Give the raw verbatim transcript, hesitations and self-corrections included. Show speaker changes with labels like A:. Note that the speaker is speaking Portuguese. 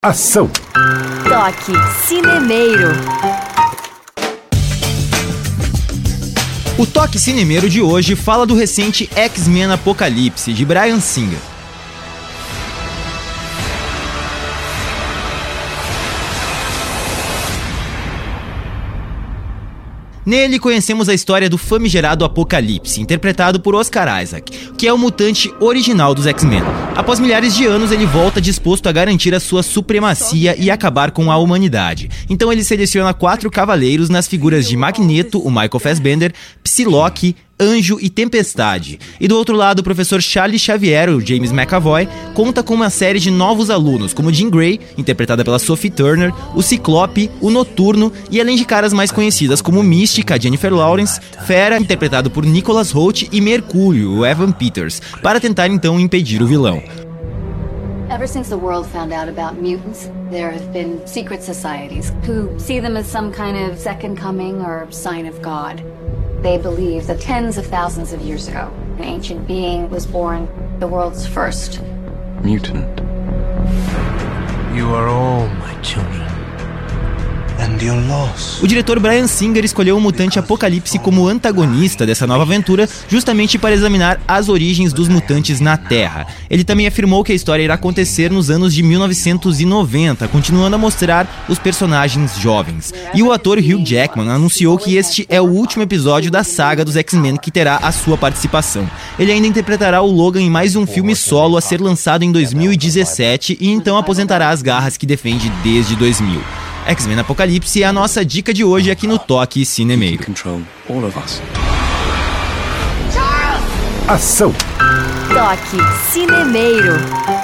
A: Ação!
B: Toque Cinemeiro.
C: O Toque Cinemeiro de hoje fala do recente X-Men Apocalipse, de Bryan Singer. Nele conhecemos a história do famigerado Apocalipse, interpretado por Oscar Isaac, que é o mutante original dos X-Men. Após milhares de anos, ele volta disposto a garantir a sua supremacia e acabar com a humanidade. Então ele seleciona quatro cavaleiros nas figuras de Magneto, o Michael Fassbender, Psylocke, Anjo e Tempestade. E do outro lado, o professor Charles Xavier, o James McAvoy, conta com uma série de novos alunos, como Jean Grey, interpretada pela Sophie Turner, o Ciclope, o Noturno, e além de caras mais conhecidas como Mística, Jennifer Lawrence, Fera, interpretado por Nicholas Hoult, e Mercúrio, o Evan Peters, para tentar então impedir o vilão.
D: Ever since the world found out about mutants, there have been secret societies who see them as some kind of second coming or sign of God. They believe that tens of thousands of years ago, an ancient being was born, the world's first
E: mutant.
F: You are all my children. And you're lost.
C: O diretor Bryan Singer escolheu o mutante Apocalipse como antagonista dessa nova aventura, justamente para examinar as origens dos mutantes na Terra. Ele também afirmou que a história irá acontecer nos anos de mil novecentos e noventa, continuando a mostrar os personagens jovens. E o ator Hugh Jackman anunciou que este é o último episódio da saga dos X-Men que terá a sua participação. Ele ainda interpretará o Logan em mais um filme solo a ser lançado em dois mil e dezessete e então aposentará as garras que defende desde dois mil. X-Men Apocalipse é a nossa dica de hoje aqui no Toque Cinemeiro.
A: Ação!
B: Toque Cinemeiro.